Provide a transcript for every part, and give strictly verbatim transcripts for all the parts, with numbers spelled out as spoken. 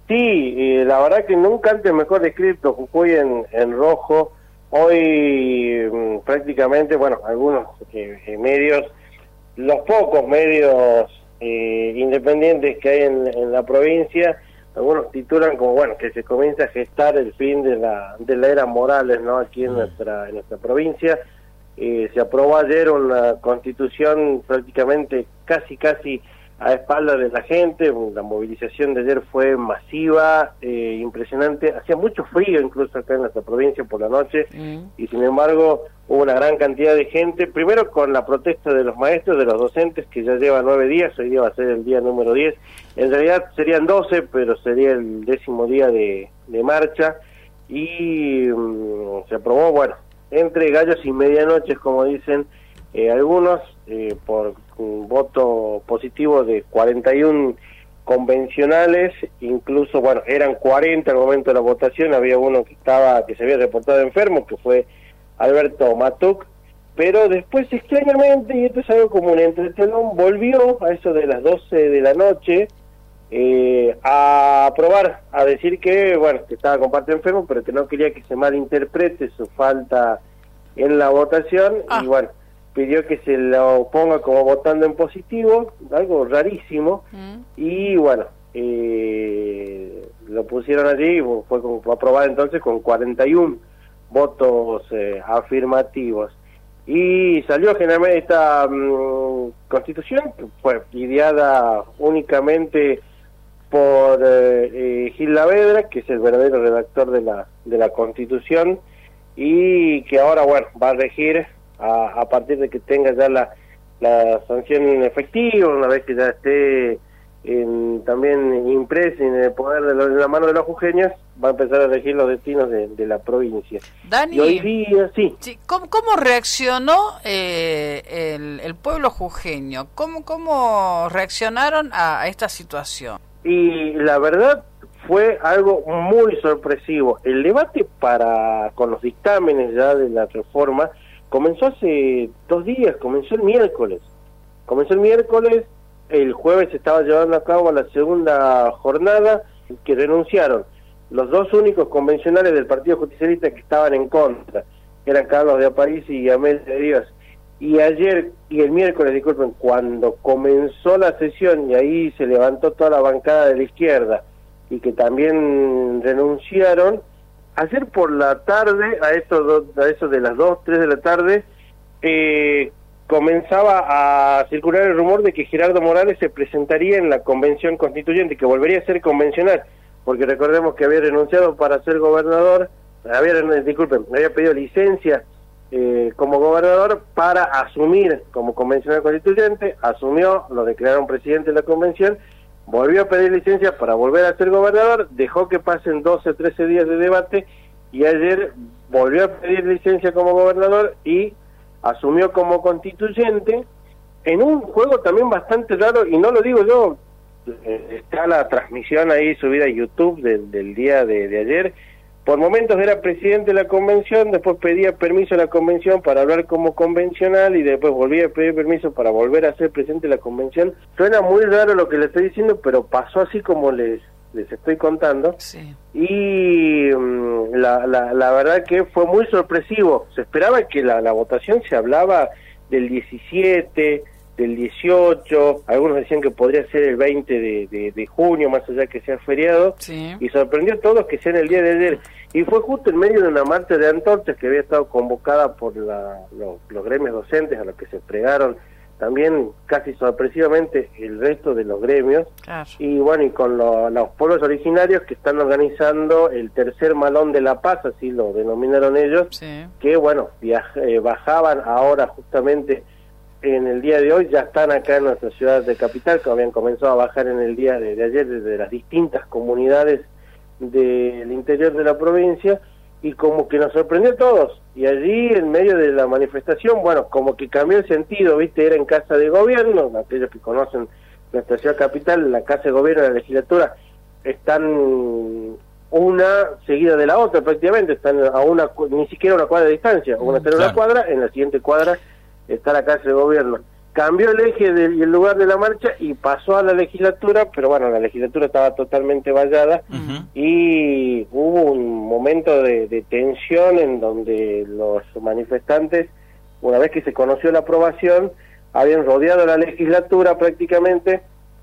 Sí, eh, la verdad que nunca antes mejor descrito Jujuy en, en rojo. Hoy mmm, prácticamente, bueno, algunos eh, eh, medios, los pocos medios eh, independientes que hay en, en la provincia, algunos titulan como, bueno, que se comienza a gestar el fin de la de la era Morales, ¿no? Aquí en nuestra en nuestra provincia. Eh, se aprobó ayer una constitución prácticamente casi casi a espaldas de la gente. La movilización de ayer fue masiva, eh, impresionante, hacía mucho frío incluso acá en nuestra provincia por la noche, mm. y sin embargo hubo una gran cantidad de gente, primero con la protesta de los maestros, de los docentes, que ya lleva nueve días, hoy día va a ser el día número diez, en realidad serían doce, pero sería el décimo día de, de marcha, y um, se aprobó, bueno, entre gallos y medianoches, como dicen eh, algunos, eh, por un voto positivo de cuarenta y uno convencionales, incluso, bueno, eran cuarenta al momento de la votación, había uno que estaba que se había reportado enfermo, que fue Alberto Matuc, pero después extrañamente, y esto es algo como un entretelón, volvió a eso de las doce de la noche eh, a aprobar, a decir que, bueno, que estaba con parte enfermo, pero que no quería que se malinterprete su falta en la votación, ah. y bueno, pidió que se lo ponga como votando en positivo, algo rarísimo, mm. y bueno, eh, lo pusieron allí, fue, fue aprobado entonces con cuarenta y uno votos eh, afirmativos. Y salió generalmente esta um, constitución, que fue ideada únicamente por eh, eh, Gil Lavedra, que es el verdadero redactor de la, de la constitución, y que ahora, bueno, va a regir a, a partir de que tenga ya la, la sanción efectiva, una vez que ya esté en, también impresa en el poder de, lo, de la mano de los jujeños, va a empezar a regir los destinos de, de la provincia. Dani, y hoy día, sí. sí ¿cómo, ¿Cómo reaccionó eh, el, el pueblo jujeño? ¿Cómo, ¿Cómo reaccionaron a, a esta situación? Y la verdad fue algo muy sorpresivo. El debate para con los dictámenes ya de la reforma comenzó hace dos días, comenzó el miércoles. Comenzó el miércoles, el jueves se estaba llevando a cabo la segunda jornada, que renunciaron los dos únicos convencionales del Partido Justicialista que estaban en contra, que eran Carlos de Aparici y Amel de Dios. Y ayer, y el miércoles, disculpen, cuando comenzó la sesión, y ahí se levantó toda la bancada de la izquierda, y que también renunciaron, ayer por la tarde, a eso, a eso de las dos, tres de la tarde, eh, comenzaba a circular el rumor de que Gerardo Morales se presentaría en la convención constituyente, que volvería a ser convencional, porque recordemos que había renunciado para ser gobernador, había, disculpen, había pedido licencia eh, como gobernador para asumir como convencional constituyente, asumió, lo declararon presidente de la convención, volvió a pedir licencia para volver a ser gobernador, dejó que pasen doce, trece días de debate, y ayer volvió a pedir licencia como gobernador y asumió como constituyente, en un juego también bastante raro, y no lo digo yo, está la transmisión ahí subida a YouTube del, del día de, de ayer. Por momentos era presidente de la convención, después pedía permiso a la convención para hablar como convencional y después volvía a pedir permiso para volver a ser presidente de la convención. Suena muy raro lo que le estoy diciendo, pero pasó así como les les estoy contando. Sí. Y um, la, la, la verdad que fue muy sorpresivo. Se esperaba que la, la votación se hablaba del diecisiete, del dieciocho, algunos decían que podría ser el veinte de, de, de junio, más allá que sea feriado, sí. Y sorprendió a todos que sea en el día de ayer, y fue justo en medio de una marcha de antorchas que había estado convocada por la, los, los gremios docentes, a los que se plegaron también casi sorpresivamente el resto de los gremios, claro. Y bueno, y con lo, los pueblos originarios que están organizando el tercer Malón de la Paz, así lo denominaron ellos, sí. Que bueno, viaj, eh, bajaban ahora justamente en el día de hoy, ya están acá en nuestra ciudad de capital, que habían comenzado a bajar en el día de, de ayer desde las distintas comunidades del interior de la provincia, y como que nos sorprendió a todos, y allí en medio de la manifestación, bueno, como que cambió el sentido, viste, era en casa de gobierno, aquellos que conocen nuestra ciudad capital, la casa de gobierno y la legislatura están una seguida de la otra prácticamente, están a una, ni siquiera una cuadra de distancia, una está en una cuadra, en la siguiente cuadra está la casa de gobierno. cambió el eje del, y el lugar de la marcha y pasó a la legislatura, pero bueno, la legislatura estaba totalmente vallada uh-huh. y hubo un momento de, de tensión en donde los manifestantes, una vez que se conoció la aprobación, habían rodeado la legislatura prácticamente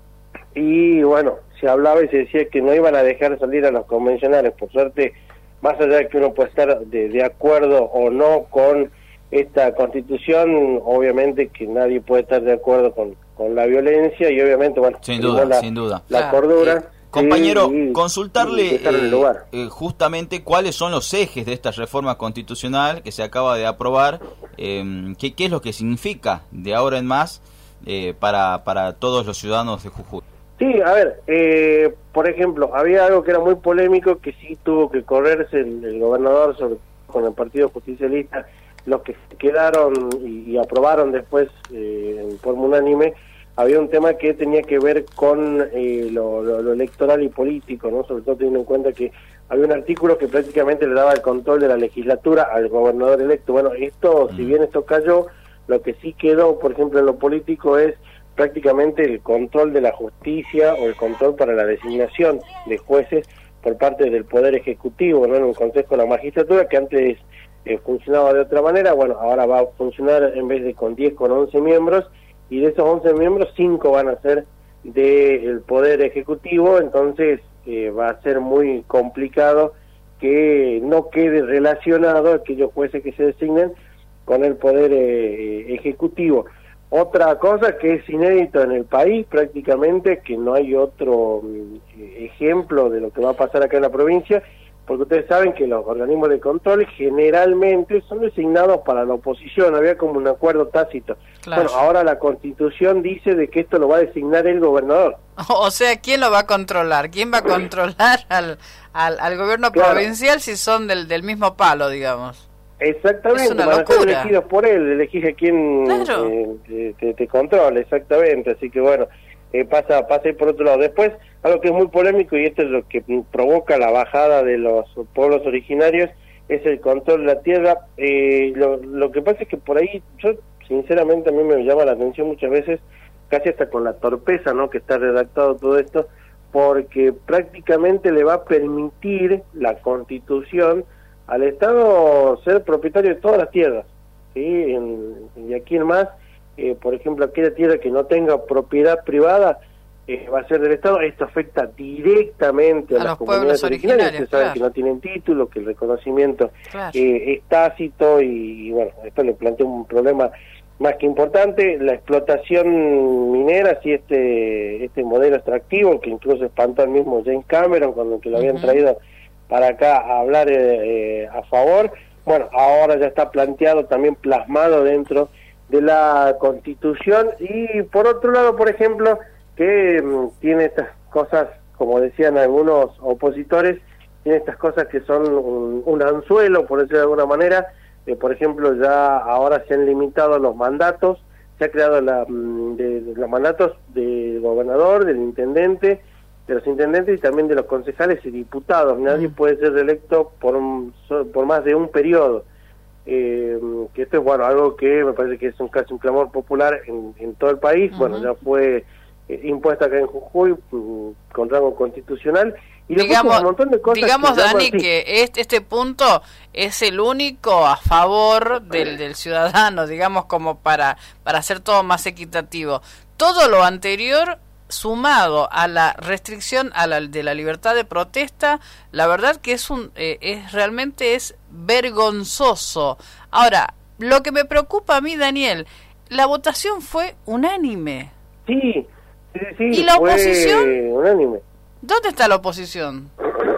y bueno, se hablaba y se decía que no iban a dejar salir a los convencionales. Por suerte, más allá de que uno puede estar de, de acuerdo o no con esta constitución, obviamente que nadie puede estar de acuerdo con, con la violencia y obviamente, bueno, sin duda, la, sin duda. la Claro. cordura. Eh, compañero, y, consultarle y eh, eh, justamente cuáles son los ejes de esta reforma constitucional que se acaba de aprobar, eh, qué, qué es lo que significa de ahora en más eh, para, para todos los ciudadanos de Jujuy. Sí, a ver, eh, por ejemplo, había algo que era muy polémico, que sí tuvo que correrse el, el gobernador sobre, con el Partido Justicialista, los que quedaron y, y aprobaron después eh, en forma unánime. Había un tema que tenía que ver con eh, lo, lo, lo electoral y político, ¿no? Sobre todo teniendo en cuenta que había un artículo que prácticamente le daba el control de la legislatura al gobernador electo. Bueno, esto, mm. si bien esto cayó, lo que sí quedó, por ejemplo, en lo político es prácticamente el control de la justicia o el control para la designación de jueces por parte del Poder Ejecutivo, ¿no? En un consejo de la magistratura que antes eh, funcionaba de otra manera. Bueno, ahora va a funcionar en vez de con diez, con once miembros, y de esos once miembros, cinco van a ser del Poder Ejecutivo. Entonces eh, va a ser muy complicado que no quede relacionado aquellos jueces que se designen con el Poder eh, Ejecutivo. Otra cosa que es inédito en el país prácticamente, que no hay otro eh, ejemplo de lo que va a pasar acá en la provincia, porque ustedes saben que los organismos de control generalmente son designados para la oposición, había como un acuerdo tácito. Claro. Bueno, ahora la Constitución dice de que esto lo va a designar el gobernador. O sea, ¿quién lo va a controlar? ¿Quién va a controlar al, al, al gobierno claro. provincial si son del, del mismo palo, digamos? Exactamente, van a ser elegidos por él, elegís a quien claro. eh, te, te controla, exactamente, así que bueno, eh, pasa pasa por otro lado. Después, algo que es muy polémico, y esto es lo que provoca la bajada de los pueblos originarios, es el control de la tierra. Eh, lo, lo que pasa es que por ahí, yo sinceramente a mí me llama la atención muchas veces, casi hasta con la torpeza, ¿no?, que está redactado todo esto, porque prácticamente le va a permitir la Constitución al Estado ser propietario de todas las tierras, ¿sí? En, y aquí en más, eh, por ejemplo, aquella tierra que no tenga propiedad privada eh, va a ser del Estado. Esto afecta directamente a, a las comunidades originarias. Ustedes saben claro. que no tienen título, que el reconocimiento claro. eh, es tácito y, y bueno, esto le plantea un problema más que importante. La explotación minera, sí, este este modelo extractivo, que incluso espantó al mismo James Cameron cuando que lo habían uh-huh. traído para acá a hablar eh, a favor. Bueno, ahora ya está planteado, también plasmado dentro de la Constitución. Y por otro lado, por ejemplo, que mmm, tiene estas cosas, como decían algunos opositores, tiene estas cosas que son un, un anzuelo, por decirlo de alguna manera. Eh, por ejemplo, ya ahora se han limitado los mandatos, se ha creado la, de, de los mandatos del gobernador, del intendente, de los intendentes y también de los concejales y diputados. Nadie mm. puede ser reelecto por un, por más de un periodo. Eh, que esto es, bueno, algo que me parece que es un casi un clamor popular en, en todo el país. Uh-huh. Bueno, ya fue eh, impuesta acá en Jujuy um, con rango constitucional. Y digamos, un montón de cosas digamos que Dani, que este, este punto es el único a favor del, del ciudadano, digamos, como para, para hacer todo más equitativo. Todo lo anterior, sumado a la restricción a la, de la libertad de protesta, la verdad que es un eh, es realmente es vergonzoso. Ahora, lo que me preocupa a mí, Daniel, la votación fue unánime. Sí, sí, sí. ¿Y la fue oposición? Unánime. ¿Dónde está la oposición?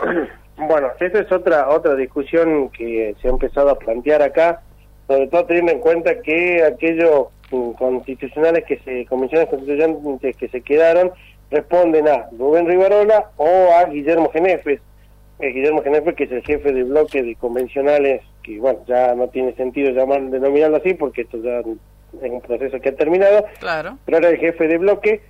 Bueno, esa es otra otra discusión que se ha empezado a plantear acá, sobre todo teniendo en cuenta que aquellos constitucionales que se comisiones constituyentes que se quedaron responden a Rubén Rivarola o a Guillermo Genefes. Eh, Guillermo Genefes, que es el jefe del bloque de convencionales, que bueno, ya no tiene sentido llamar, denominarlo así, porque esto ya es un proceso que ha terminado, claro. pero era el jefe de bloque,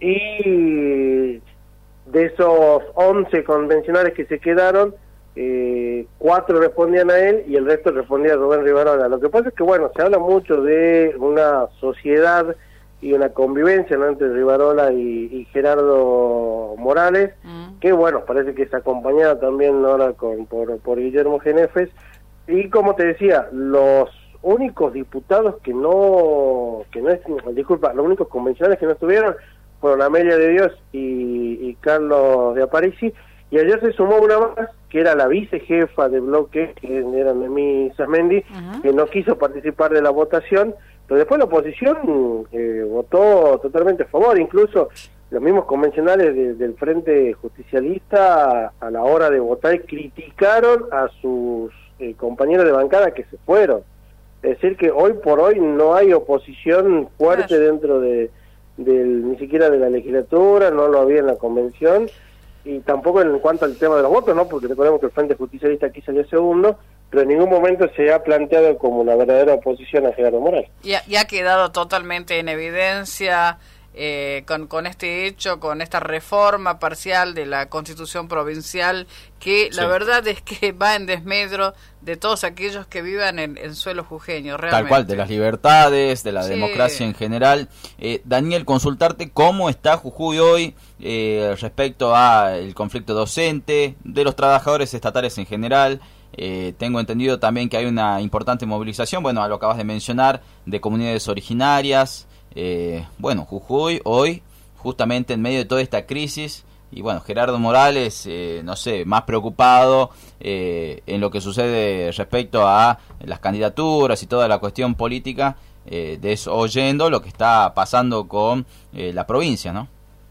y de esos once convencionales que se quedaron, eh, cuatro respondían a él y el resto respondía a Rubén Rivarola. Lo que pasa es que, bueno, se habla mucho de una sociedad y una convivencia, ¿no?, entre Rivarola y, y Gerardo Morales, mm. que bueno, parece que es acompañada también ahora con, por, por Guillermo Genefes, y como te decía, los únicos diputados que no, que no es, disculpa, los únicos convencionales que no estuvieron fueron Amelia de Dios y, y Carlos de Aparici, y ayer se sumó una más, que era la vicejefa de bloque, que era Noemí Sasmendi, uh-huh. que no quiso participar de la votación, pero después la oposición eh, votó totalmente a favor, incluso los mismos convencionales de, del Frente Justicialista a la hora de votar criticaron a sus eh, compañeros de bancada que se fueron. Es decir que hoy por hoy no hay oposición fuerte claro. dentro de del ni siquiera de la legislatura, no lo había en la convención, y tampoco en cuanto al tema de los votos, ¿no? Porque recordemos que el Frente Justicialista aquí salió segundo, pero en ningún momento se ha planteado como una verdadera oposición a Gerardo Morales. Y ha, y ha quedado totalmente en evidencia eh, con, con este hecho, con esta reforma parcial de la Constitución Provincial, que sí. la verdad es que va en desmedro de todos aquellos que vivan en, en suelo jujeño, realmente. Tal cual, de las libertades, de la sí. democracia en general. Eh, Daniel, consultarte cómo está Jujuy hoy eh, respecto al conflicto docente, de los trabajadores estatales en general. Eh, tengo entendido también que hay una importante movilización, bueno, lo acabas de mencionar, de comunidades originarias. Eh, bueno, Jujuy hoy, justamente en medio de toda esta crisis, y bueno, Gerardo Morales, eh, no sé, más preocupado eh, en lo que sucede respecto a las candidaturas y toda la cuestión política, eh, desoyendo lo que está pasando con eh, la provincia, ¿no?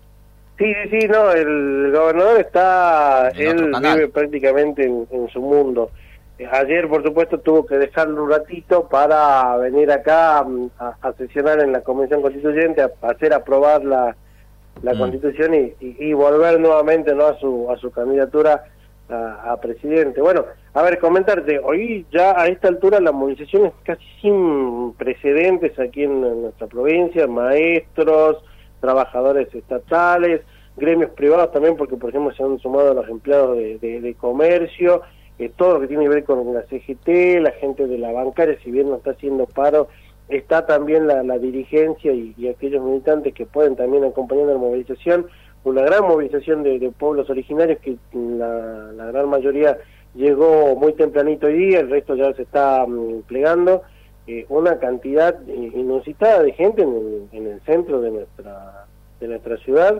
Sí, sí, sí, no, el gobernador está, él vive prácticamente en, en su mundo. Ayer, por supuesto, tuvo que dejarlo un ratito para venir acá a, a sesionar en la Convención Constituyente, a, a hacer aprobar la, la mm. Constitución y, y, y volver nuevamente, ¿no?, a su a su candidatura a, a presidente. Bueno, a ver, comentarte, hoy ya a esta altura la movilización es casi sin precedentes aquí en, en nuestra provincia, maestros, trabajadores estatales, gremios privados también, porque por ejemplo se han sumado los empleados de, de, de comercio, eh, todo lo que tiene que ver con la C G T, la gente de la bancaria, si bien no está haciendo paro, está también la, la dirigencia y, y aquellos militantes que pueden también acompañar la movilización, una gran movilización de, de pueblos originarios que la, la gran mayoría llegó muy tempranito hoy día, el resto ya se está um, plegando, eh, una cantidad eh, inusitada de gente en el, en el centro de nuestra, de nuestra ciudad,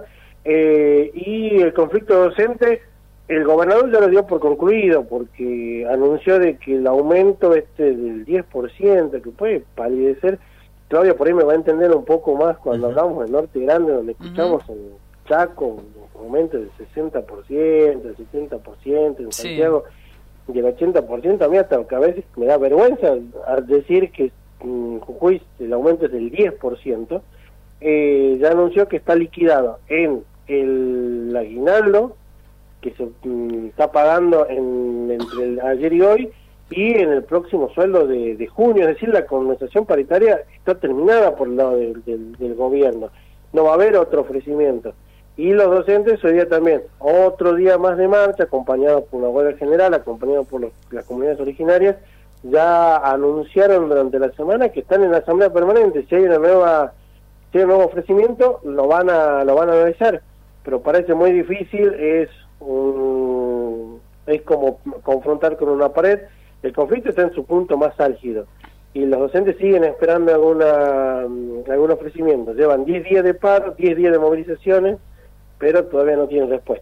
eh, y el conflicto docente, el gobernador ya lo dio por concluido, porque anunció de que el aumento este del diez por ciento, que puede palidecer, Claudia por ahí me va a entender un poco más cuando uh-huh. hablamos del Norte Grande, donde escuchamos uh-huh. en Chaco un aumento del sesenta por ciento, del setenta por ciento, en sí. Santiago y el ochenta por ciento, a mí hasta que a veces me da vergüenza al decir que en Jujuy el aumento es del diez por ciento, eh, ya anunció que está liquidado en el aguinaldo, que se mm, está pagando en, entre el, ayer y hoy, y en el próximo sueldo de, de junio, es decir, la conversación paritaria está terminada por el lado del, del, del gobierno, no va a haber otro ofrecimiento. Y los docentes hoy día también, otro día más de marcha, acompañados por una huelga general, acompañados por los, las comunidades originarias, ya anunciaron durante la semana que están en la asamblea permanente, si hay una nueva, si hay un nuevo ofrecimiento, lo van a, lo van a analizar, pero parece muy difícil, es un, es como confrontar con una pared. El conflicto está en su punto más álgido y los docentes siguen esperando alguna algún ofrecimiento. Llevan diez días de paro, diez días de movilizaciones, pero todavía no tienen respuesta.